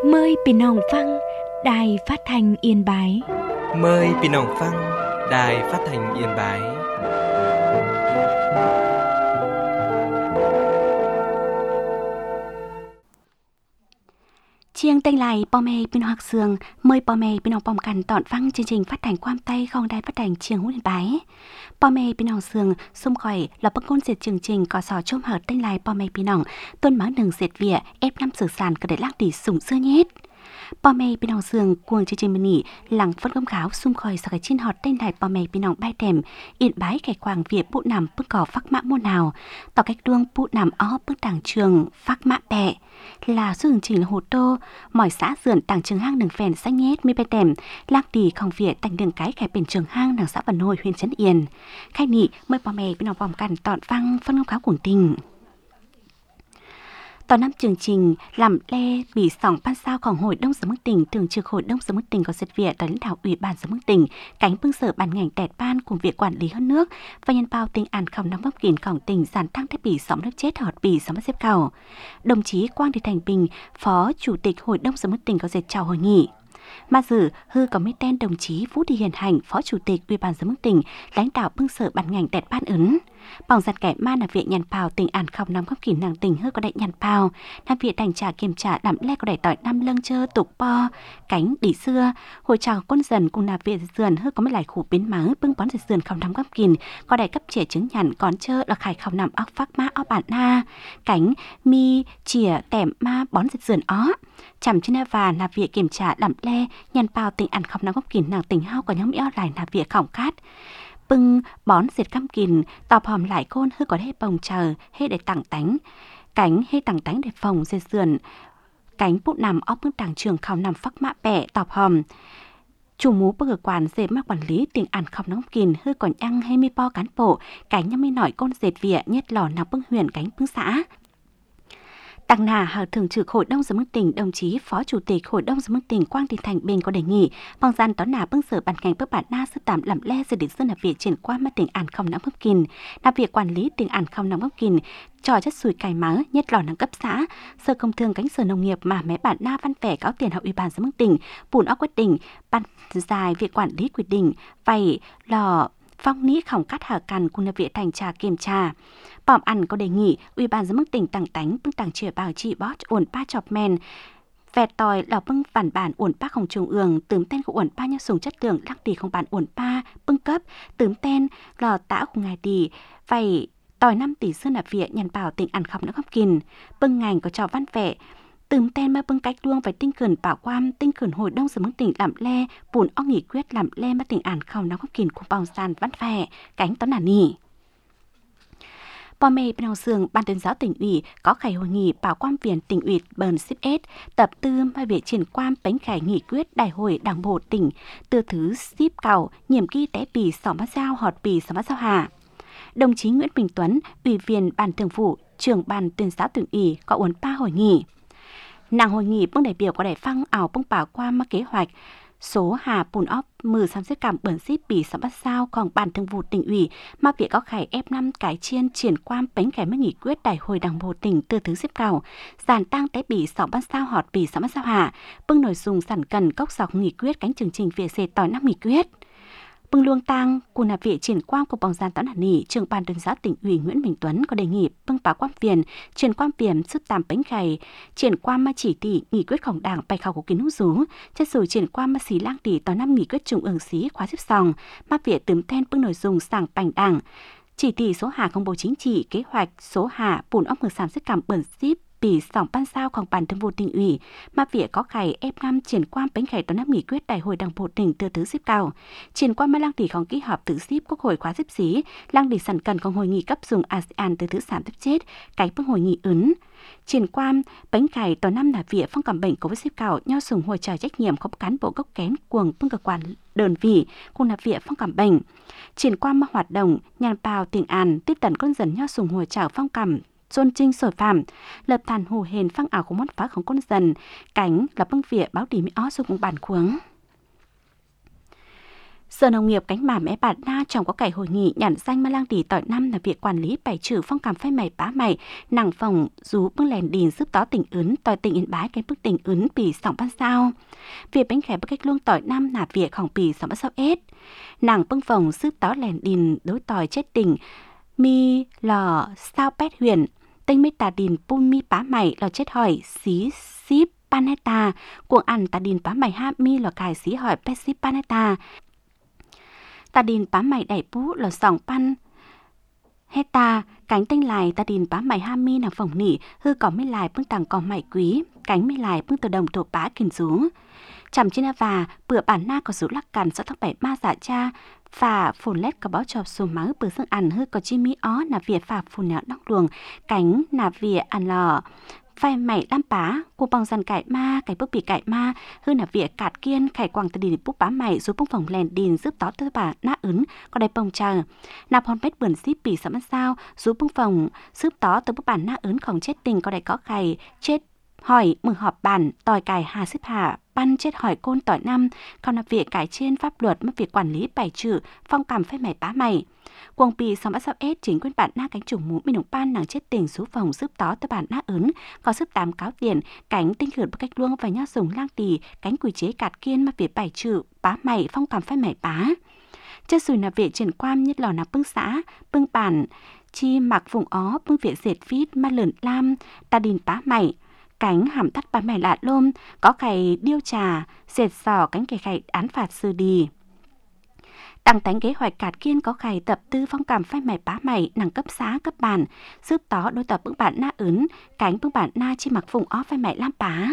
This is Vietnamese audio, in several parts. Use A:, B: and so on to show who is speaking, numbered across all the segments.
A: Mờiพี่น้องฟังĐài Phát thanh Yên Bái.
B: Mời พี่น้องฟัง Đài Phát thanh Yên Bái.
C: Chiêng tên lại bò mê bên hoặc sương, mời bò mê bên học bòm cằn tọn văng chương trình phát thanh quam tay không đài phát thanh chiêng hút Yên Bái. Bò mê bên học sương xung khỏi là bất ngôn diệt chương trình có sò chôm hở tên lại bò mê bên học tuân máu đường diệt vỉa ép năm sử sản có để lắc đi sủng xưa nhét. Bò mê bên học sương cuồng chương trình mini lặng phân công kháo xung khỏi sau cái chín hot tên lại bò mê bên học bay thèm Yên Bái cái quàng vỉa bụ nằm bước cỏ phát mã môn nào tỏ cách đuông bụ nằm ó bước đảng trường phát mã bẹ là chương trình là hồ tô mọi xã dườn tảng trường hang đường phèn xanh nhét mi bay tèm lắc đi không vỉa tành đường cái cải biển trường hang đằng xã Vân Hồi huyện Trấn Yên khai nị mời bò mê bên học bòm cằn tọn văng phân công kháo cuồng tình. Tòa năm chương trình làm le bị sòng ban saoของHội Đông Sở Mức Tỉnh thường trực Hội Đông Sở Mức Tỉnh có dịch viện tới lãnh đạo Ủy ban Sở Mức Tỉnh cánh bưng sở ban ngành tẹt ban cùng việc quản lý hơn nước và nhân bao tỉnh an không nắm vấp kínของtỉnh giảm tăng thiết bị sóng nước chết họt bị sóng xếp cầu. Đồng chí Quang Thị Thành Bình, Phó Chủ tịch Hội Đông Sở Mức Tỉnh có dịch chào hội nghị. Mà dự hư có mấy tên đồng chí Vũ Thị Hiền Hạnh, Phó Chủ tịch Ủy ban Sở Mức Tỉnh, lãnh đạo bưng sở ban ngành tẹt ban ứng. Bằng giặt kẻ ma là viện nhàn pào tỉnh an không nắm góc kỷ nàng tỉnh hư có đại nhàn pào nam viện thành trả kiểm trả đạm le có đại tỏi năm lưng chơ tục po cánh đỉ xưa hồi chào quân dần cùng là viện dườn hư có mấy lại khủ biến mắng bưng bón dệt dườn không nắm góc kìm có đại cấp trẻ chứng nhàn còn chơ là khải không nằm óc phát ma óc bản na cánh mi chìa tẻm ma bón dệt dườn ó chằm trên và là viện kiểm trả đạm le nhàn pào tỉnh an không nắm góc kìm nàng tỉnh hao có nhóm eo lại là viện khổng cát bưng bón diệt cam kìn tò hòm lại côn hư có hết bồng chờ hết để tặng tánh cánh hết tặng tánh để phòng diệt sườn cánh bút nằm óc bưng đảng trường khảo nằm phắc mã bẹ tò hòm chủ mú bờ quản dệt mắc quản lý tỉnh ăn không nóng kìn hư còn ăn hay mi po cán bộ cánh nhâm mi nổi côn dệt vỉa nhất lò nào bưng huyền cánh bưng xã. Đảng nà hở thường trực Hội Đông Sở Mức Tỉnh đồng chí Phó Chủ tịch Hội Đông Sở Mức Tỉnh Quang Thị Thành Bình có đề nghị bằng gian tón nà bưng sở bản ngành bước bản na sư tạm làm le dự định sơn nạp việc triển qua mà tỉnh an không nắm gấp kìn nạp việc quản lý tỉnh an không nắm gấp kìn trò chất sùi cài máu nhất lò nâng cấp xã sở công thương cánh sở nông nghiệp mà mé bản na văn vẻ cáo tiền học Ủy ban Sở Mức Tỉnh bùn óc quyết định ban dài việc quản lý quyết định vậy lò phong ní khổng cắt hở cằn cùng là viện thành trà kiểm tra. Bỏm ăn có đề nghị Ủy ban Giám mức tỉnh tặng tánh bưng tặng trẻ bảo trị bót ổn pa chọc men vẹt tòi lò bưng bản bản ổn pa không trung ương tướm tên của ổn pa nhau sùng chất lượng lắc tỷ không bản ổn pa bưng cấp tướm tên lò tã của ngài tỷ vậy tòi 5 tỷ sơn nạp viện nhàn bảo tỉnh ăn khóc nó khóc kìn bưng ngành có trò văn vẻ tướm tên mà bưng cách luông phải tinh khẩn bảo quan tinh khẩn Hội Đông Sở Mức Tỉnh làm le bùn óc nghị quyết làm le mà tỉnh ăn không nó khóc kìn của bao sàn văn vẻ cánh tón nà nỉ. Bò mê bên học sường ban tuyên giáo tỉnh ủy có khải hội nghị bảo quan viện tỉnh ủy bờn xếp S tập tư mai việc triển quan bánh khải nghị quyết đại hội đảng bộ tỉnh từ thứ xếp cầu nhiệm kỳ té bì sỏ mắt giao họt bì sỏ mắt giao hà. Đồng chí Nguyễn Bình Tuấn, ủy viên ban thường vụ, trưởng ban tuyên giáo tỉnh ủy có uốn pa hội nghị. Nàng hội nghị bưng đại biểu có đại phăng ảo bưng bảo qua mà kế hoạch số hà bùn óc mừ xăm xếp cảm bẩn xếp bì sắm bắt sao còn ban thường vụ tỉnh ủy mà việc có khải F5 cái chiên triển quan bánh khải mới nghị quyết đại hội đảng bộ tỉnh từ thứ xếp cầu giàn tăng té bì sắm bắt sao họt bì sắm bắt sao hà bưng nội dung sản cần cốc sọc nghị quyết cánh chương trình việc xề tỏi năm nghị quyết bưng luông tang cùng là vị triển quan của bóng gian toán hàn nỉ trưởng ban tuyên giáo tỉnh ủy Nguyễn Bình Tuấn có đề nghị bưng báo quan viện triển quan viện xuất tạm bánh khải triển quan mà chỉ tỷ nghị quyếtของđảng bài khảo của kiến hữu rú chất sử triển quan mà xí lang tỷ tỏi năm nghị quyết trung ương xí khóa xếp sòng mà viện tướm tên bưng nội dung sảng bành đảng chỉ tỷ số hà công bố chính trị kế hoạch số hà bùn óc ngược sản xuất cảm bẩn xíp bì sòng ban saoของban thường vụ tỉnh ủy mà việc có khải F5 triển quan bánh khải toán năm nghị quyết đại hội đảng bộ tỉnh từ thứ xếp cao triển quan mà lang tỷของkỳ họp thứ xếp quốc hội khóa xếp xí lang tỷ sản cầnของhội nghị cấp dùng ASEAN từ thứ 3 tiếp chết cái bưng hội nghị ứng triển quan bánh khải toán năm là việc phong cảm bệnh của xếp cao nhau sùng hồi trời trách nhiệm không cán bộ gốc kén cuồng bưng cơ quan đơn vị cùng là việc phong cảm bệnh triển quan mà hoạt động nhàn bào tỉnh an tiếp tận con dần nhau sùng hồi trời phong cảm Xuân Trinh sổi phạm lập thàn hù hền phăng ảo của món pháของcon dần cánh là bưng vỉa báo đi mỹ ó dùng bản khuống Sở Nông nghiệp cánh mả mé Bản Na trong có cải hội nghị nhận danh ma lang tỷ tỏi năm là việc quản lý bài trừ phong cảm phai mày bá mày nàng phòng rú bưng lèn đìn giúp tó tỉnh ấn tỏi tỉnh Yên Bái cái bức tỉnh ấn bì sòng ban sao. Việc bánh khẻ bức cách luông tỏi năm là việc hỏng bì sòng ban sao ết. Nàng bưng phòng giúp tó lèn đìn đối tỏi chết tỉnh mi lò sao pét huyền tinh mít tà đìn pun mi bá mày lò chết hỏi xí xíp paneta cuồng ăn tà đìn bá mày ha mi lò cài xí hỏi pet xíp paneta tà đìn bá mày đẩy bú lò sòng pan heta cánh tinh lại tà đìn bá mày ha mi nàng phòng nỉ hư có mấy lại bưng tàng có mày quý cánh mấy lại bưng từ đồng thổ bá kìm rú chằm trên và bữa bản na có rú lắc cằn sau thóc bảy ma dạ cha phà phồn lét có báo chọc xù máu bữa xương ăn hư có chi mi ó là việc phà phồn nẹo đóc luồng cánh là việc ăn lò phai mày lam pá cô bằng dàn cải ma cải bước bị cải ma hư là việc cạt kiên khải quàng từ đìn bút bá mày rồi bông phòng lèn đìn giúp tó tư bà na ấn có đầy bông chờ nạp hòn bét bươn xíp bị sắm sao rồi bông phòng giúp tó từ bút bản na ấn không chết tình có đầy có khải chết hỏi mừng họp bản tỏi cải hà xếp hạ pan chết hỏi côn tỏi năm còn là việc cải trên pháp luật mất việc quản lý bài trừ phong cảm phai mày bá mày quang bì xong bắt sao ết chính quyền bản na cánh chủng mũ mình đồng pan nàng chết tình số phòng giúp tó tới bản na ấn có giúp 8 cáo tiền cánh tinh khử bằng cách luông và nhá dùng lang tỳ cánh quỷ chế cạt kiên mà việc bài trừ bá mày phong cảm phai mày bá chất sùi là việc triển quan nhất lò nạp bưng xã bưng bản chi mặc vùng ó bưng việc dệt vít ma lợn lam ta đìn bá mày cánh hàm tắt bá mày lạ lôm có khải điêu trà dệt sò cánh kẻ khải án phạt sư đi đăng tánh kế hoạch cạt kiên có khải tập tư phong cảm phai mày bá mày nàng cấp xá cấp bản giúp tó đối tập bưng bản na ấn cánh bưng bản na chi mặc vùng ó phai mày lam bá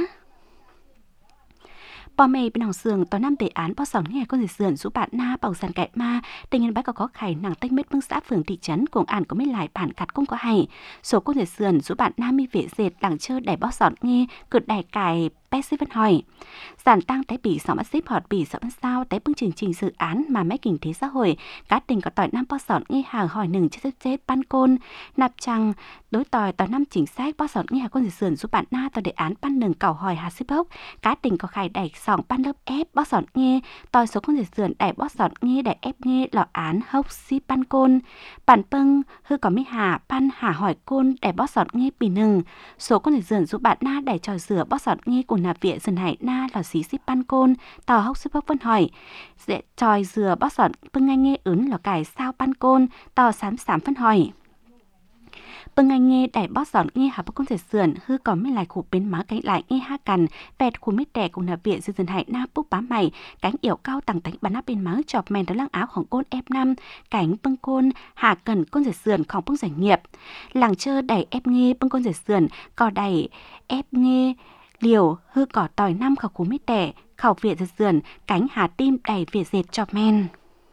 C: bò mày bên lòng sườn tòa năm đề án bò sòn nghe con gì sườn giúp bạn na bảo sàn cải ma tình nhân bái có khải nàng tách mết bưng xã phường thị trấn cùng ản có mấy lại bản cắt cũng có hay số con gì sườn giúp bạn na mi vệ dệt làng chơi đẩy bò sòn nghe cực đẩy cài bét xếp văn hỏi giản tăng té bị sọ bắt xếp họt bị sọ bắt sao té bưng trình dự án mà mấy kinh tế xã hội cá tình có tỏi năm bò sòn nghe hàng hỏi nừng chết ban côn nạp trăng đối tỏi năm chính sách bò sòn nghe con gì sườn giúp bạn na tỏi đề án ban nừng cầu hỏi hà xếp bốc cá tình có khải đẩy sòng ban lớp ép bó sọt nghe tòi số con dệt sườn đẩy bó sọt nghe đẩy ép nghe lọ án hốc xí ban côn bản pâng hư có mấy hà ban hà hỏi côn đẩy bó sọt nghe bì nừng số con dệt sườn giúp bạn na đẩy tròi rửa bó sọt nghe của nạp viện sườn hải na lò xí xí ban côn tò hốc xí bốc vân hỏi dễ tròi rửa bó sọt pâng ngay nghe ấn lò cải sao ban côn tò sám phân hỏi bưng anh nghe đẩy bót giòn nghe hà bác con thể sườn hư có mấy lại khủ bên má cánh lại nghe ha cằn vẹt khu mít đẻ cùng là viện dần hại na bút bá mày cánh yểu cao tầng tánh bắn áp bên má chọp mèn đó lăng áoของcôn F5 cánh bưng côn hà cần con thể sườnของbưng giải nghiệp làng chơ đẩy ép nghe bưng con thể sườn cò đẩy ép nghe liều hư cỏ tỏi năm khẩu khu mít đẻ khẩu viện dần sườn cánh hà tim đẩy viện dệt chọp men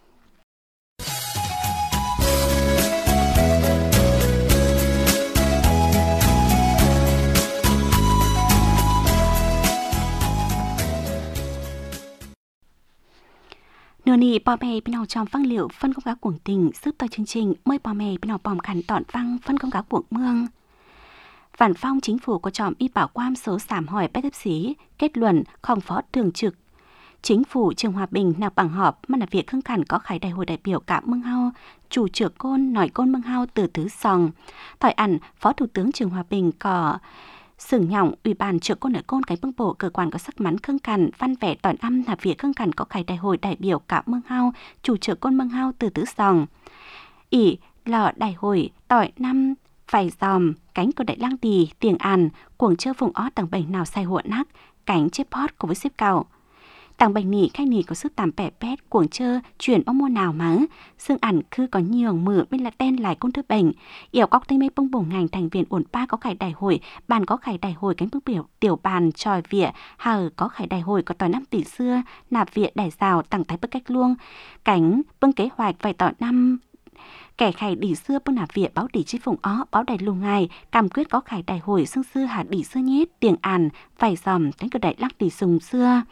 C: nửa nị bò mè bên nào trong văn liệu phân công cáo cuồng tình giúp tôi chương trình mời bò mè bên nào bòm khẩn tọn văn phân công cáo cuồng mương Phản phong chính phủ có chọn y bảo quam số sảm hỏi bách thấp sĩ kết luận không phó thường trực chính phủ Trường Hòa Bình nạp bằng họp mà là việc khưng khẩn có khải đại hội đại biểu cả mương hao chủ trưởng côn nói côn mương hao từ tứ sòng thỏi ẩn phó thủ tướng Trường Hòa Bình có sừng nhỏng ủy ban trưởng côn ở côn cái bưng bộ cơ quan có sắc mắn khưng khẩn văn vẻ tỏi năm là việc khưng khẩn có khải đại hội đại biểu cả mương hao chủ trưởng côn mương hao từ tứ sòng ỷ lò đại hội tỏi năm phải dòm cánh của đại lang tỳ tiền àn cuồng chơi vùng ó tầng bảy nào sai huộn nắc cánh chếp hót của với xếp cầu tầng bảy nỉ khai nỉ có sức tạm bẻ pét cuồng chơi chuyển ông mua nào mắng xương ẩn khư có nhiều mửa bên là tên lại công thức bệnh yểu cóc tây mê bông bổ ngành thành viên ổn ba có khải đại hội bàn có khải đại hội cánh bước biểu tiểu bàn tròi vỉa hờ có khải đại hội có tỏi năm tỷ xưa nạp vỉa đại rào tặng thái bước cách luông cánh bưng kế hoạch vài tỏi năm kẻ khải đỉ xưa bưng nạp viện báo đỉ chi phùng ó báo đại lùng ngài cam quyết có khải đại hội xương xưa hà đỉ xưa nhét tiền àn phải dòm cánh cửa đại lắc đỉ sùng xưa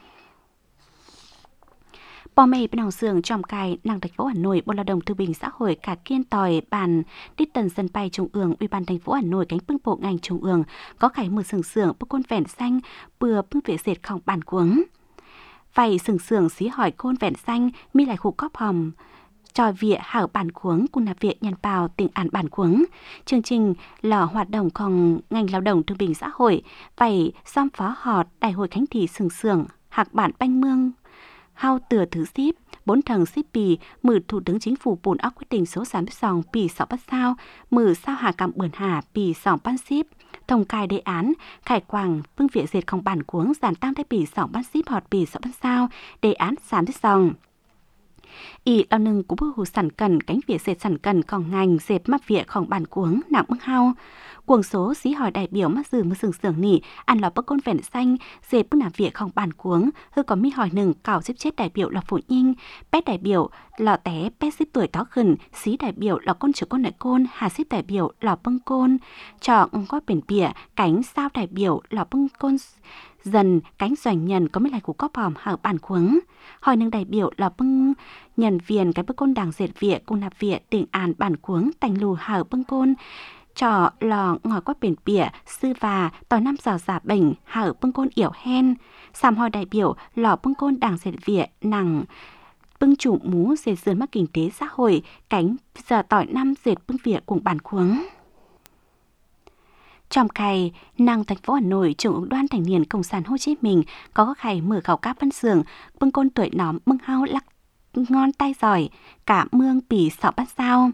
C: bò mày bên hồng sườn trong cài nàng thành phố Hà Nội Bộ Lao động Thương binh Xã hội cả kiên tòi bàn đít tần sân bay trung ương Ủy ban thành phố Hà Nội cánh bưng bộ ngành trung ương có khải mở sưởng bức côn vẹn xanh bừa bưng vệ dệt không bàn cuống Vậy sừng sưởng xí hỏi côn vẹn xanh mi lại khu cóp hòm trò vịa hảo bản cuống cùng là viện nhân bào tỉnh án bản cuống. Chương trình là hoạt độngของngành lao động thương binh xã hội. Vậy xóm phó họt đại hội khánh thị sừng sưởng hạc bản banh mương hao từa thứ ship 4 thằng ship bì mử thủ tướng chính phủ bùn óc quyết định số 32 bì 6 bắt sao mử sao hà cảm bươn hà bì 2 ban ship thông cài đề án khải quảng phương viện dệtของbản cuống giản tăngได้bì 2 ban ship họt bì 6 ban sao đề án 32 ý lao nâng của bức hù sản cần cánh việc dệt sản cầnของngành dệt mắp việnของbản cuống nặng bưng hao cuồng số xí hỏi đại biểu mắc dừ mơ sừng sưởng nỉ ăn lò bức côn vẹn xanh dệt bức nạp việnของbản cuống hư có mi hỏi nừng cảo xếp chết đại biểu là phụ nhinh pét đại biểu lò té pét xếp tuổi tó khẩn xí đại biểu là con chữ con đại côn hà xếp đại biểu lò bưng côn trò có biển bìa cánh sao đại biểu lò bưng côn dần cánh doanh nhân có mấy lại của cóp hòm hở bản cuống hỏi nâng đại biểu là bưng nhân viên cái bức côn đảng dệt viện cùng nạp viện tỉnh án bản cuống tành lù hở bưng côn trò lò ngồi qua biển bìa sư và tỏi năm giờ giả bệnh hở bưng côn yểu hen sàm hỏi đại biểu lò bưng côn đảng dệt viện nặng bưng chủ mú dệt dườn mắc kinh tế xã hội cánh giờ tỏi năm dệt bưng viện cùng bản cuống. Trong ngày, nàng thành phố Hà Nội, trưởng ủy đoàn thanh niên Cộng sản Hồ Chí Minh có các ngày mở khảo các phân xưởng, bưng côn tuổi nóm bưng hao lắc ngon tay giỏi, cả mương bì 6 bát sao.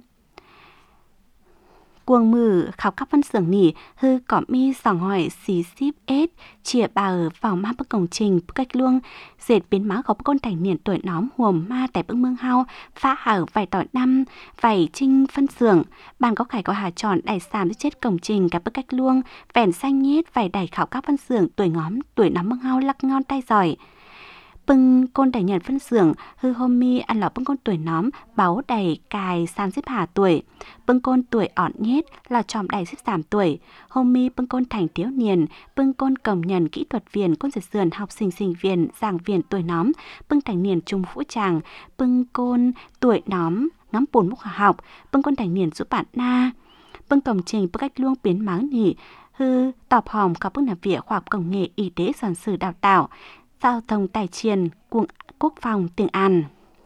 C: Cuồng mử khảo các phân xưởng nỉ hư có mi sòng hỏi xí ship ết chìa bà ở vào ma bức công trình bức cách luông dệt biến má góc con thành niên tuổi nóm huồm ma tại bức mương hao phá hở vài tỏi năm vài trinh phân xưởng bàn có khải có hà tròn đài xàm chết công trình cả bức cách luông vẻn xanh nhết vài đài khảo các phân xưởng tuổi nóm mương hao lắc ngon tay giỏi bưng côn đẩy nhận phân xưởng hư hôm mi ăn lò bưng côn tuổi nóm báo đầy cài san xếp hà tuổi bưng côn tuổi ỏn nhết là tròm đầy xếp 3 tuổi hôm mi bưng côn thành thiếu niên bưng côn công nhân kỹ thuật viên côn dệt sườn học sinh viên giảng viên tuổi nóm bưng thành niên trung vũ tràng bưng côn tuổi nóm ngắm bùn múc học bưng côn thành niên giúp bạn na bưng công trình bức cách luông biến máng nỉ hư tọp hòm có bức nạp viện khoa học công nghệ y tế sản sử đào tạo giao thông tài triền cuồng quốc phòng tiền an.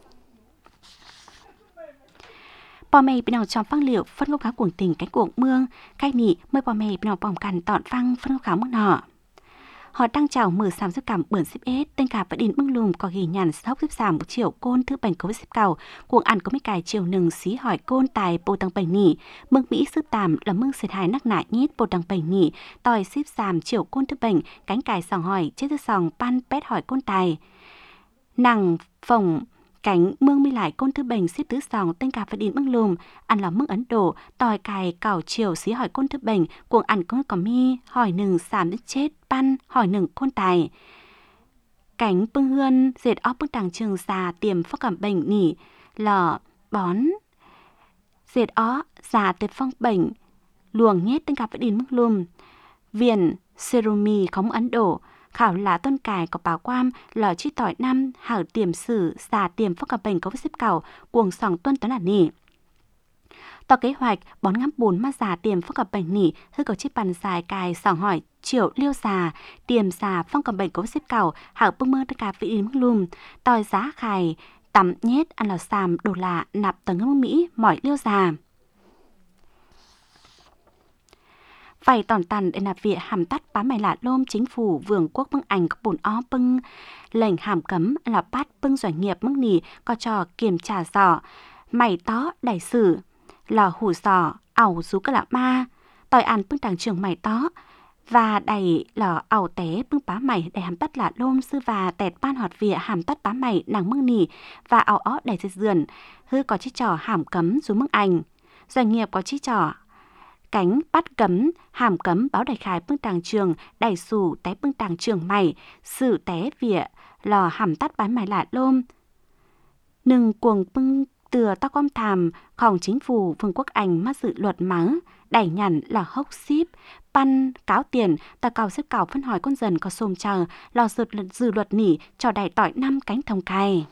C: Bò mày bên nào trong phăng liệu phân gốc khá cuồng tình cánh cuồng mương khai nị mới bò mày bên nào bỏng cằn tọn phăng phân gốc khá mương nọ. Họ đang chào mở sàm xếp cảm bươn xếp ết tên cả và đìn bưng lùm có ghi nhàn sốc xếp giảm 1 triệu côn thứ bành cấu xếp cầu cuồng ăn có mấy cài chiều nừng xí hỏi côn tài bồ tăng bành nỉ mương Mỹ xếp tàm là mương xệt hài nắc nại nhít bồ tăng bành nỉ tòi xếp giảm triệu côn thứ bành cánh cài sòng hỏi chết thứ sòng pan pét hỏi côn tài nàng phồng cánh mương mi lại côn thứ bành xếp tứ sòng tên cả và đìn bưng lùm ăn là mương Ấn Độ tòi cài cào chiều xí hỏi côn thứ bành cuồng ăn có mi hỏi nừng sàm đến chết pan hỏi nừng côn tài cánh bưng hươn dệt óc bưng đằng trường già tiềm phóc cảm bệnh nỉ lò bón dệt ó già tiềm phong bệnh luồng nhét tên cả và đìn bưng lùm viền serumi khống Ấn Độ khảo lá tôn cài có báo quam lò chi tỏi năm hảo tiềm sử xà tiềm phóc cảm bệnh có xếp cầu cuồng sòng tuân toán là nỉ tỏ kế hoạch bón ngắm bùn ma già tiềm phóc gặp bệnh nỉ hư cầu chiếc bàn dài cài sòng hỏi triệu liêu già tiềm già phong cầm bệnh có xếp cầu hảo bưng mơ tất cả vị đi mức lùm tòi giá khài tắm nhét ăn lò xàm đồ lạ nạp tầng ngân Mỹ mỏi liêu già vậy tòn tàn để nạp viện hàm tắt bám mày lạ lôm chính phủ vương quốc bưng ảnh có bùn ó bưng lệnh hàm cấm là bát bưng doanh nghiệp mức nỉ có trò kiểm trả giỏ mày tó đại sử lò hủ sò ảo rú cơ lạ ma tòi ăn bưng đảng trường mày tó và đầy lò ảo té bưng bá mày để hàm tắt lạ lôm sư và tẹt ban hoạt viện hàm tắt bá mày nàng mưng nỉ và ảo ó đầy dệt dườn hư có chiếc trò hàm cấm rú mưng ảnh doanh nghiệp có chiếc trò cánh bắt cấm hàm cấm báo đại khái bưng đảng trường đầy sủ té bưng đảng trường mày sự té viện lò hàm tắt bá mày lạ lôm nừng cuồng bưng từa tao com thàmของchính phủ vương quốc Anh mắc dự luật mắng đẩy nhằn là hốc ship pan cáo tiền ta cầu xếp cầu phân hỏi con dần có xôm chờ lò dự luật nỉ cho đầy tỏi 5 cánh thông cài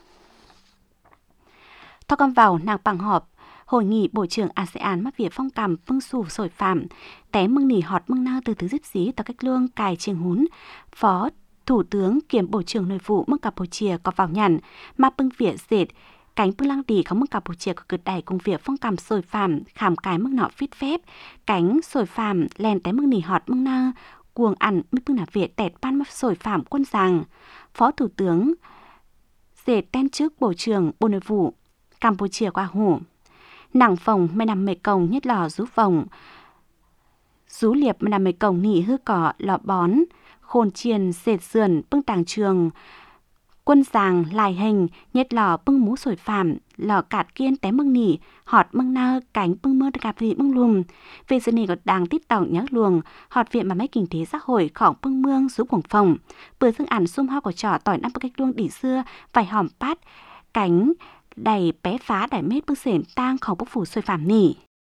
C: tao com vào nàng bằng họp hội nghị bộ trưởng ASEAN mắc việc phong cảm vương sủ sổi phạm té mưng nỉ họt mưng nao từ thứ díp xí tao cách lương cài chiêng hún phó Thủ tướng kiêm Bộ trưởng Nội vụ nước Campuchia có vào nhận mà bưng việc dệt cánh bưng lăng đi không mức Campuchia có cực đẩy cùng việc phong cầm sồi phạm khảm cái mức nọ phít phép cánh sồi phạm len tới mức nỉ họt mức na cuồng ăn mức bưng nà việc tẹt ban mắt sồi phạm quân rằng Phó Thủ tướng dệt tên trước Bộ trưởng Bộ Nội vụ Campuchia qua hủ nặng phòng mê nằm mê cồng nhất lò rú phòng rú liệp mê nằm mê cồng nỉ hư cỏ lọ bón khôn chiền dệt sườn bưng tàng trường quân giàng lại hình nhất lò bưng mũ sồi phạm lò cạt kiên té mưng nỉ họt mưng na cánh bưng mơ gặp gì mưng lùm về sự này có đang tít tỏng nhớ luồng họt viện mà mấy kinh tế xã hội khỏng bưng mương rú quảng phòng bữa dương ảnh xung hoa của trò tỏi năm cách luông đỉ xưa vài hòm pát cánh đầy bé phá đẩy mết bưng sển tang khỏng bốc phủ sồi phạm nỉ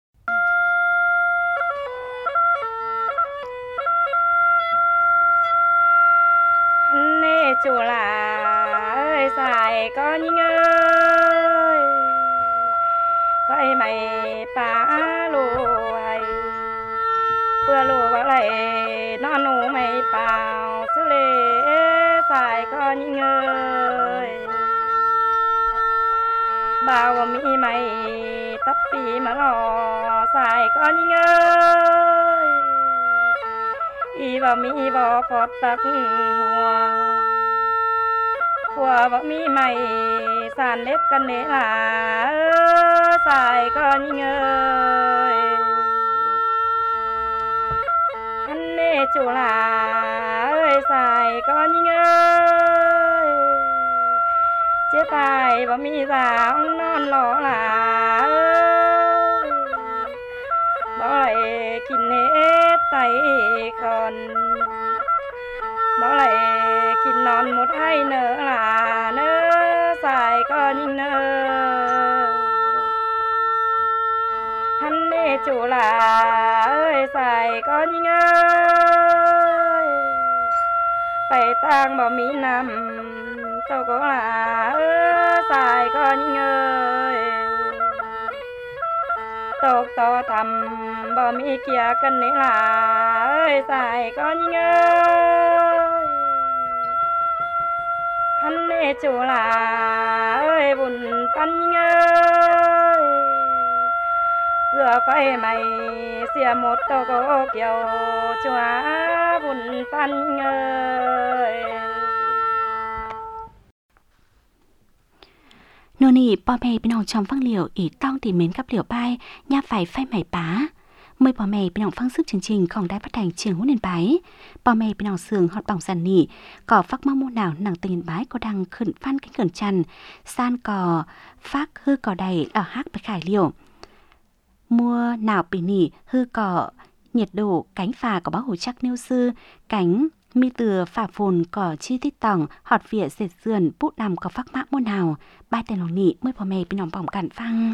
D: chủ là ơi xài con nhinh ơi vậy mày phá lùi bữa lùi vào lại non nụ mày bảo sư lê xài con nhinh ơi bao mi mày tấp bì mà lò xài con nhinh ơi y vào mi vào phọt tắc của vợ mi mày sàn nếp cân nế là xài con nhinh ơi hắn nê chủ là ơi xài con nhinh ơi chế tài vợ mi già ông non ló là ơi bỏ lại kín nếp tay còn bỏ lại kín non một hai nữa là nơ xài con nhinh nơ hắn nê chủ là ơi xài con nhinh ơi phải tang bảo mỹ nằm tôi có là xài con nhinh ơi tộc to thầm bảo mỹ kia cân nế là ơi xài con nhinh ơi hắn nê chủ là ơi bùn pan nhinh ơi rửa phải mày xìa một tô có kiểu chua bùn pan nhinh ơi
C: nô nì bò mè bên hồng trong phăng liều ý tong thì mến cắp liều bay nha phải phai mày bá mời bò mè bên hồng phăng sức chương trìnhของđài phát thanh trường Hữu Nền Bái bò mè bên hồng sườn hot bỏng sàn nỉ cỏ phác mong mô nào nàng tình Nền Bái có đang khẩn phan cánh khẩn chăn san cò phác hư cò đầy ở hát bạch khải liều mua nào bị nỉ hư cỏ nhiệt độ cánh phà có báo hồ chắc nêu sư cánh mi từ phả phồn có chi tiết tỏng họt vỉa dệt sườn bút nằm có phác mã môn nào ba tên lòng nị mới phò mè bên lòng bỏng cạn phăng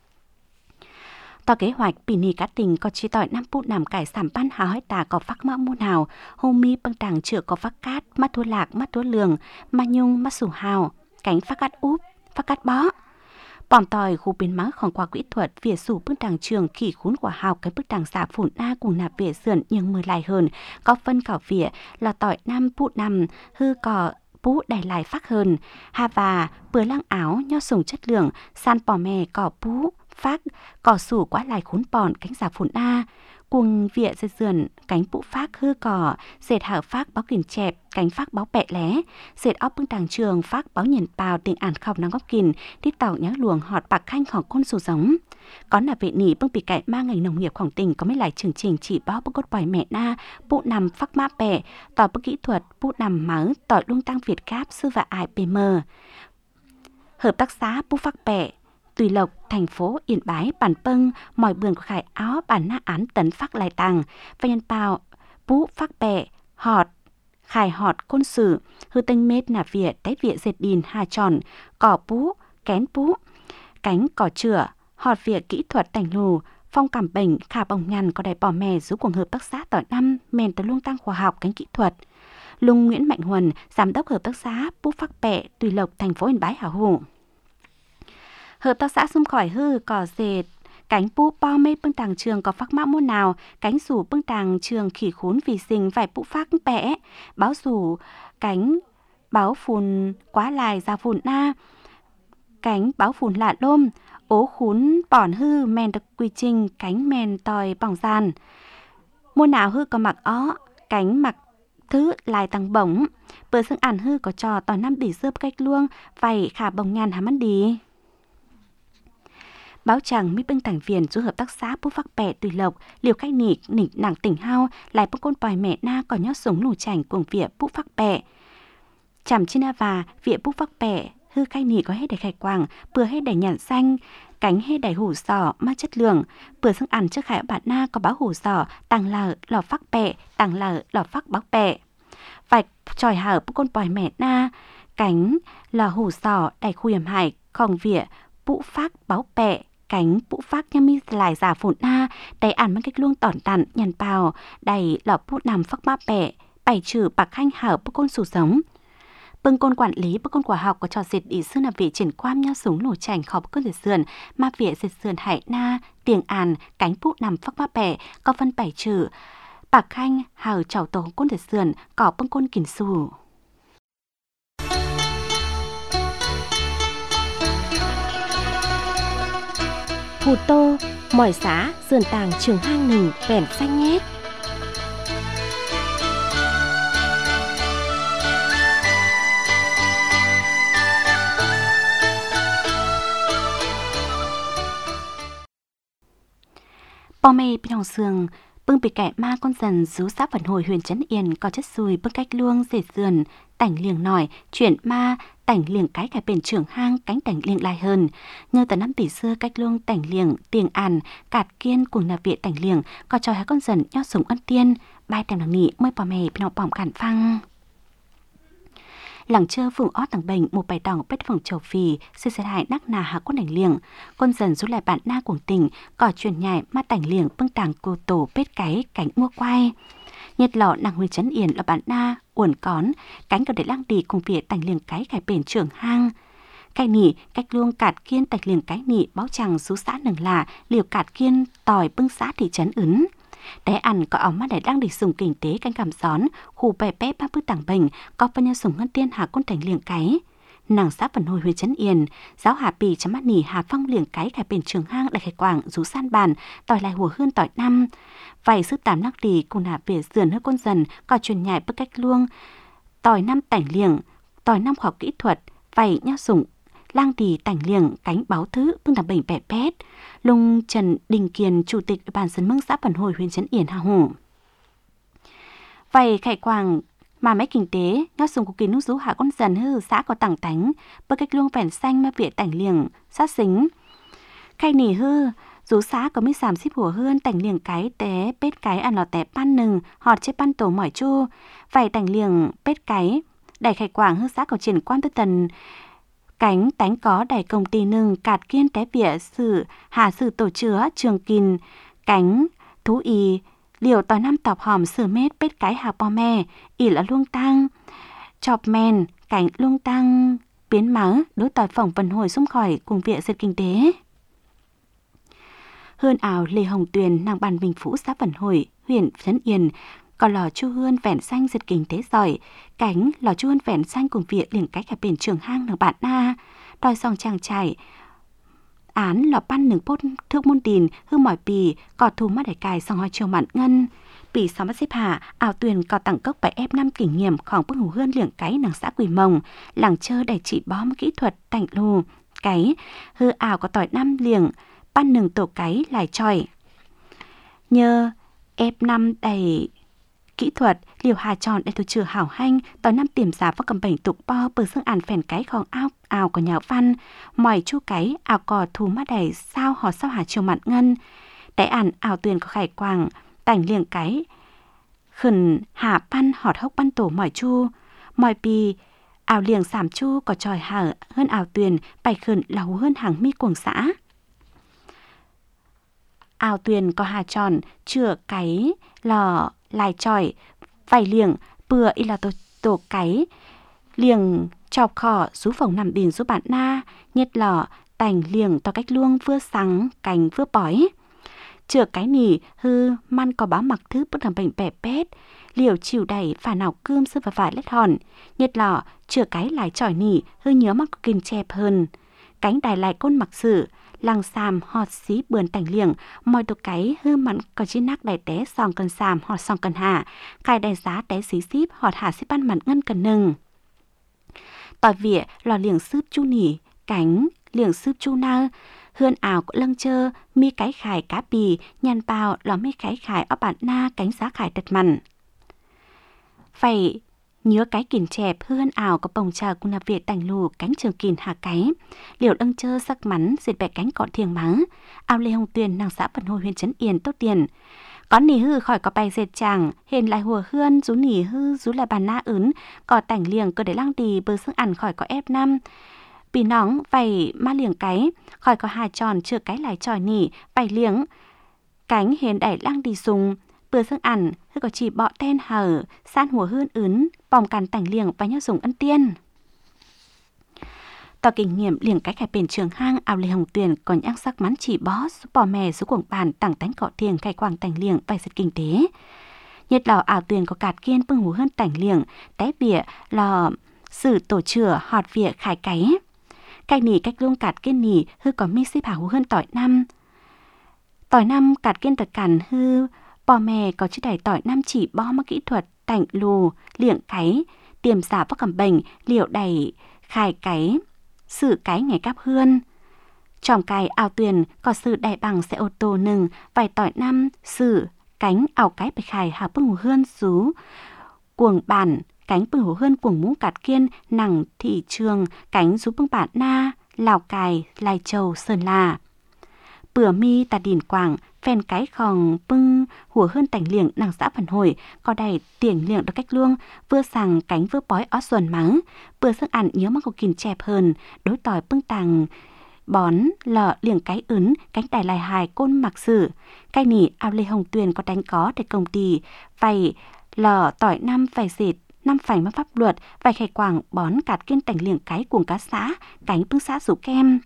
C: tỏ kế hoạch bị nị cá tình có chi tỏi năm bút nằm cải sản ban hào hết tà có phác mã môn nào hôm mi băng tàng chữa có phác cát mắt thua lạc mắt thua lường ma nhung mắt sủ hào cánh phác cát úp phác cát bó bỏm tỏi khu biến mắng khoảng qua kỹ thuật vỉa sủ bức đằng trường khỉ khún quả hào cái bức đằng xả phủn na cùng nạp vỉa sườn nhưng mưa lại hơn có phân khảo vỉa là tỏi năm bút nằm hư cỏ bú đầy lại phát hơn hà và bừa lăng áo nho sùng chất lượng san bò mè cỏ bú phát cỏ sủ quá lại khún bòn cánh xả phủn na cùng vỉa dệt sườn cánh bụ phát hư cỏ dệt hở phát báo kìm chẹp cánh phát báo bẹ lé dệt óc bưng tàng trường phát báo nhìn bào tiếng ản khóc năng góc kìm đi tàu nhá luồng họt bạc khanh khỏi côn sù giống có là vệ nỉ bưng bị cải mang ngành nông nghiệp khoảng tỉnh có mấy lại chương trình chỉ báo bưng cốt bòi mẹ na bụ nằm phát ma bẹ tỏi bưng kỹ thuật bụ nằm máu tỏi lung tăng Việt Cáp sư và ai pm hợp tác xã bú phát bẹ Tùy Lộc, thành phố Yên Bái, bản Pâng, mọi vườn của khải áo bản na án tấn phát lại tàng, và nhân bào, bú phát bẹ, họt, khải họt côn sử, hư tinh mết nà vỉa, đáy vỉa dệt đìn, hà tròn, cỏ bú, kén bú, cánh cỏ chửa, họt vỉa kỹ thuật tành lù, phong cảm bệnh, khả bồng nhằn có đầy bò mè giúp cùng hợp tác xã tỏi năm, mền tới lung tăng khoa học cánh kỹ thuật. Lung Nguyễn Mạnh Huần, giám đốc hợp tác xã bú phát bẹ, Tùy Lộc, thành phố Yên Bái hảo hủ. Hợp tác xã xung khỏi hư cỏ dệt cánh pu po mê bưng tàng trường có phác mã môn nào cánh rủ bưng tàng trường khỉ khún vì sinh vài pu phác bẽ báo rủ cánh báo phùn quá lại ra phùn na, cánh báo phùn lạ lôm, ố khún bỏn hư men đặc quy trình cánh men tòi bỏng gian. Mua nào hư có mặc ó, cánh mặc thứ lại tăng bổng, bữa xương ản hư có trò tòi năm bị dướp cách luông, vậy khả bồng nhàn hàm ăn đi. Báo chẳng mi bưng tảng viền dù hợp tác xã bút phắc bẹ tùy lộc, liều khách nỉ nặng tỉnh hao, lại bưng côn bòi mẹ na có nhót súng lù chảnh cùng vỉa bút phắc bẹ. Chằm chi na và vỉa bút phắc bẹ, hư khách nỉ có hết đầy khải quảng, bừa hết đầy nhàn xanh, cánh hết đầy hủ sò ma chất lượng, bữa xương ăn trước khải bạn na có báo hủ sò, tăng lờ lò phắc bẹ, tăng lờ lò phắc báo bẹ. Vạch tròi hở bút côn bòi mẹ na, cánh lò hủ sò đầy khu hiểm hải, còn vỉa bút phắc báo bẹ. Cánh bụ phát nhâm mi lại giả phụn na, đầy ăn mang cách luông tỏn tặn, nhằn bào, đầy lọ bút nằm phắc ba bẹ, bày trừ bạc khanh hở bức côn sủ sống. Bưng côn quản lý bức côn quả học có trò dịt ý sư là vị triển quan nhau súng lổ chảnh khó bức côn dịt sườn, ma vỉa dịt sườn hải na, tiền àn, cánh bút nằm phắc ba bẹ, có phân bày trừ, bạc khanh hở chảo tổ côn dịt sườn, có bưng côn kỉnh sủ.
E: Hù tô, mỏi xá, sườn tàng trường hang nừng, vẻn xanh nhét.
C: Bò mê bên hồng sườn, bưng bị kẻ ma con dần rú xã vận hồi huyện Trấn Yên có chất xùi bưng cách luông dệt sườn, tảnh liềng nổi, chuyển ma, tảnh liềng cái cải bền trưởng hang cánh tảnh liềng lại hơn. Nhờ tờ năm tỷ xưa cách luông tảnh liềng, tiền àn, cạt kiên cùng nạp viện tảnh liềng, có cho hai con dần nho súng ân tiên, bay tèm đằng nị mới bò mê bên hồng bỏng cản phăng. Làng chơ phường ót tầng bệnh một bài đỏng bết phòng châu phì sư xét hại nắc nà hạ quân đảnh liềng con dần rút lại bạn na cuồng tình cỏ truyền nhảy ma tảnh liềng bưng tàng cô tổ bết cái cánh mua quay nhiệt lọ nàng huy Trấn Yên là bạn na uẩn cón cánh cầu để lang đi cùng việc tảnh liềng cái cải bền trưởng hang cái nỉ cách luông cạt kiên tảnh liềng cái nỉ báo chẳng rú xã nừng là liều cạt kiên tỏi bưng xã thị trấn ứng. Để ăn có ống mắt để đang để dùng kinh tế canh cảm gión, khu bè bếp ba bức tảng bình, có phân nhân sùng ngân tiên hạ quân thành liềng cái. Nàng xã vận hồi huyện Trấn Yên, giáo hạ bì chấm mắt nỉ hà phong liềng cái khải bền trường hang đại khải quảng rú san bàn, tỏi lại hùa hơn tỏi năm. Vậy sức tám nắc đi cùng hạ về sườn hơi con dần, có truyền nhảy bức cách luông, tỏi năm tảnh liềng, tỏi năm khoa học kỹ thuật, vậy nhau sùng lang đi tảnh liềng cánh báo thứ bưng tảng bình bẻ bét. Lung Trần Đình Kiền, Chủ tịch Ủy ban dân mương xã Vận Hồi huyện Trấn Yên hà hổ. Vậy khải quảng mà mấy kinh tế, nhau sùng của kỳ nút rú hạ con dần hư xã có tảng tánh, bơ cách luông vẻn xanh mà viện tảnh liềng, sát xính. Khai nỉ hư, rú xã có mấy giảm xíp hùa hơn tảnh liềng cái té bết cái ăn lò té pan nừng, họt chế pan tổ mỏi chu. Vậy tảnh liềng bết cái, đẩy khải quảng hư xã có triển quan tư tần, cánh tánh có đẩy công ty nừng cạt kiên té vỉa sử hà sử tổ chứa trường kìn cánh thú y liều tỏi năm tọc hòm sửa mét bết cái hà bò me ỉ là luông tăng chọc men cánh luông tăng biến máu đối tỏi phỏng Vận Hồi xung khỏi cùng viện giật kinh tế. Hơn ảo Lê Hồng Tuyền nàng bàn Bình Phú xã Vận Hồi huyện Trấn Yên còn lò chu hươn vẻn xanh giật kinh tế giỏi, cánh lò chu hươn vẻn xanh cùng việc liền cách cả bền trường hang nửa bạn na, đòi song trang trải án lò pan nừng bốt thước môn đìn hư mỏi pì cọt thù mắt đại cài song hoi chiều mặn ngân pì sáu mắt xếp hạ ảo tuyền cọt tặng cốc 7F5 kinh nghiệm khoảng bức hủ hươn liệng cái nàng xã Quỳ Mông làng chơ đầy trị bóm kỹ thuật tảnh lù cái hư ảo có tỏi năm liệng pan nừng tổ cái lại tròi nhờ F5 đầy kỹ thuật liều hà tròn để tổ trừ hảo hanh tỏi năm tiềm giá và cầm bảnh tục bo bờ xương àn phèn cái khòng ao ảo của nhà văn mỏi chu cái ảo cò thú mắt đầy sao hò sao hà chiều mặn ngân để àn ảo tuyền có khải quàng tảnh liềng cái khẩn hà pan họt hốc ban tổ mỏi chu mỏi pì ảo liềng sảm chu có tròi hở hơn ảo tuyền bày khẩn lầu hơn hàng mi cuồng xã ảo tuyền có hà tròn chữa cái lò lại tròi vài liềng bừa y là tổ cái liềng chọc khỏ rú phòng nằm đìn rú bạn na nhiệt lò tành liềng to cách luông vừa sáng cành vừa bói chừa cái nỉ hư man có báo mặc thứ bất thầm bệnh bẻ bét, liều chịu đẩy phà nào cơm sư và vải lết hòn, nhiệt lọ chừa cái lại trỏi nỉ hư nhớ mặc kinh chẹp hơn. Cánh đài lại côn mặc sự, làng xàm họt xí bườn tảnh liềng, mọi tổ cái hư mặn có chi nắc đài té sòng cần xàm họt sòng cần hạ, cài đài giá té xí xíp họt hạ xíp ban mặn ngân cần nừng. Tỏi vỉa lò liềng sướp chu nỉ, cánh liềng sướp chu na, hươn ảo của lâng chơ, mi cái khải cá bì, nhàn bào lò mi cái khải ở bản na cánh giá khải đật mặn. Phải nhớ cái kìn chẹp hươn ảo có bồng trà cùng nạp việt tành lù cánh trường kìn hạ cái, liều lâng chơ sắc mắn diệt bẻ cánh cọ thiềng mắng, ao lê hồng tuyền nàng xã Vận Hồi huyện Trấn Yên tốt tiền. Có nỉ hư khỏi có bài dệt chàng, hên lại hùa hươn, rú nỉ hư rú là bàn na ướn, có tảnh liềng cơ để lăng đi bơ xương ăn khỏi có ép năm. Bì nóng vầy ma liềng cái, khỏi có hà tròn chưa cái lại tròi nỉ, vầy liếng. Cánh hên đẩy lăng đi sùng, bơ xương ăn, hư có chỉ bọ ten hở, san hùa hươn ướn, bòng cằn tảnh liềng và nhau dùng ân tiên. Tỏ kinh nghiệm liềng cái khải bền trường hang ao lê hồng tuyền còn nhang sắc mắn chỉ bó số bò mè số cuồng bàn tảng tánh cọ thiềng khai quảng tảnh liềng vài giật kinh tế. Nhiệt lò ảo tuyền có cạt kiên bưng hú hơn tảnh liềng, té vỉa lò sử tổ chửa họt vỉa khải cái. Cái nỉ cách luôn cạt kiên nỉ hư có mi xếp hảo hú hơn tỏi năm. Tỏi năm cạt kiên tật cằn hư bò mè có chữ đẩy tỏi năm chỉ bó mắc kỹ thuật tảnh lù liệng cái tiềm giả bóc cầm bệnh liệu đẩy khải cái sự cái ngày cáp hươn. Trong cái ao tuyền có sự đại bằng xe ô tô nừng vài tỏi năm sự cánh ảo cái bạch khải hào bưng hù hươn rú cuồng bản cánh bưng hù hươn cuồng mũ cạt kiên nằng thị trường cánh rú bưng bản na Lào Cai Lai Châu Sơn La. Bữa mi tà đìn quảng phen cái khòng bưng hùa hơn tảnh liềng nàng xã Vận Hồi có đầy tiền liềng được cách luông vừa sàng cánh vừa bói ó xuân mắng bữa sức ăn nhớ mắc có kìm chẹp hơn đối tỏi bưng tàng bón lợ liềng cái ướn cánh đài lại hài côn mặc sử cái nỉ ao lê hồng tuyền có đánh có để công ty vầy lợ tỏi năm vài dệt năm phảnh mất pháp luật vài khải quảng bón cạt kiên tảnh liềng cái cuồng cá xã cánh bưng xã rủ kem.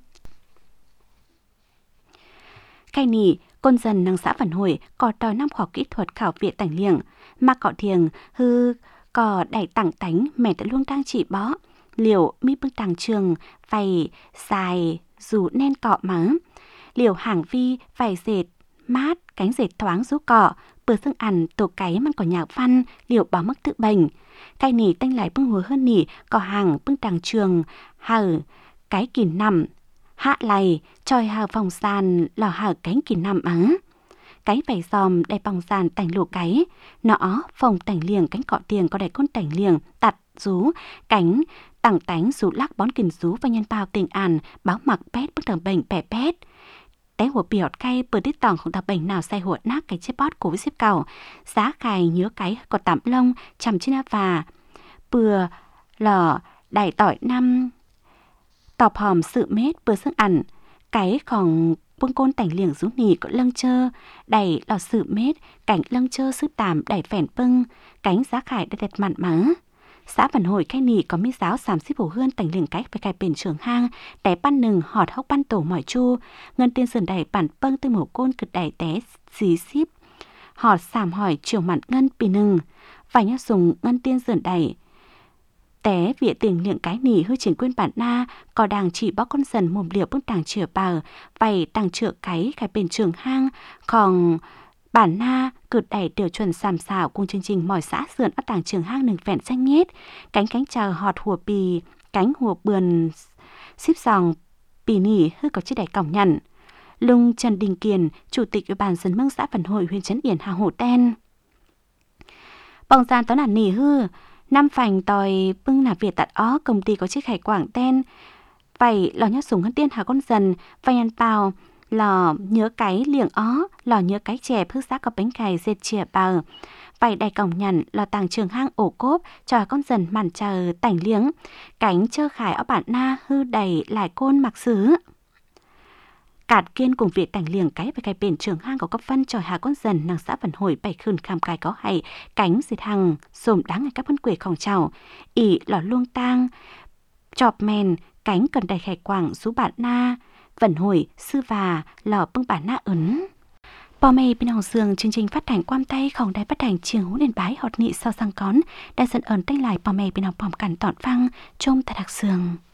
C: Cái nỉ con dần năng xã Vận Hồi có đòi năm khoa kỹ thuật khảo viện tảnh liềng mà cọ thiềng hư có đẩy tặng tánh mẹ đã luôn đang chỉ bó liều mi bưng tàng trường vầy dài dù nen cọ mắng liều hàng vi vầy dệt mát cánh dệt thoáng rú cọ bữa xương ăn tổ cáiมันcó nhạc văn liều báo mức tự bệnh cái nỉ tanh lại bưng hùa hơn nỉ có hàng bưng tàng trường hở cái kỳ nằm hạ lầy tròi hào phòng sàn lò hở cánh kỳ nằm ắng cái vảy giòm đầy bằng sàn tảnh lụa cái nọ phòng tảnh liềng cánh cọ tiền có đầy con tảnh liềng tặt rú cánh tặng tánh rú lắc bón kìm rú và nhân bao tình àn báo mặc pét bức tầng bệnh bẻ pét téหัวเปียดcay bờ tít tòng không tập bệnh nào sayหัวnát cái chiếc bót của với xếp cầu giá cài nhớ cái có tạm lông chầm trên áp và bừa lò đẩy tỏi năm tọp hòm sự mết bừa sức ăn cái còn bưng côn tảnh liềng rú nỉ có lâng chơ đẩy lò sự mết cảnh lâng chơ sức tàm đẩy phèn bưng cánh giá khải đã đẹp mặn mắng xã Vận Hồi cái nỉ có mi giáo sàm xíp hổ hươn tảnh liềng cách với cái bền trường hang đẩy ban nừng họt hốc ban tổ mỏi chu ngân tiên sườn đẩy bản bưng từ mổ côn cực đẩy té xí xíp họt sàm hỏi chiều mặn ngân bì nừng và nhá dùng ngân tiên sườn đẩy té vỉa tình liệng cái nỉ hư chỉnh quyên bản na có đàng chỉ bó con dần mồm liều bưng tàng chửa bờ vầy tàng chửa cái bền trường hang còn bản na cử đẩy đều chuẩn sàm xảo cùng chương trình mỏi xã sườn ở tàng trường hang nừng vẹn xanh nhết cánh chờ họt hùa bì cánh hùa bườn xíp sòng bì nỉ hư có chiếc đẩy còng nhận lung Trần Đình Kiền chủ tịch ủy ban dân mương xã Vận Hồi huyện Trấn Yên Hà Hồ Ten bòng gian tón ản nỉ hư năm phành tòi bưng nạp việt tạt ó công ty có chiếc khải quảng ten vậy lò nhát súng ngân tiên hà con dần vay ăn bào lò nhớ cái liềng ó lò nhớ cái chè phước giá có bánh cày dệt chìa bào vậy đầy cổng nhận lò tàng trường hang ổ cốp cho con dần màn chờ tảnh liếng cánh chơ khải ở bản na hư đầy lại côn mặc sứ cạt kiên cùng việc tảnh liềng cái với cái bền trường hang có cấp phân tròi hà con dần nàng xã Vận Hồi bảy khưn kham cài có hay cánh dệt hằng xồm đáng ngày các phân quỷ khòng trào ỉ lò luông tang chọp mèn cánh cần đầy khải quảng rú bản na Vận Hồi sư và lò bưng bản na ấn Bò mê bên hồng sường chương trình phát hành quam tay không đài phát hành trường hú nền bái họt nị sau sang cón, đại dân ẩn tay lại bò mê bên hồng bòm cản tọn phăng trong tại đặc sường.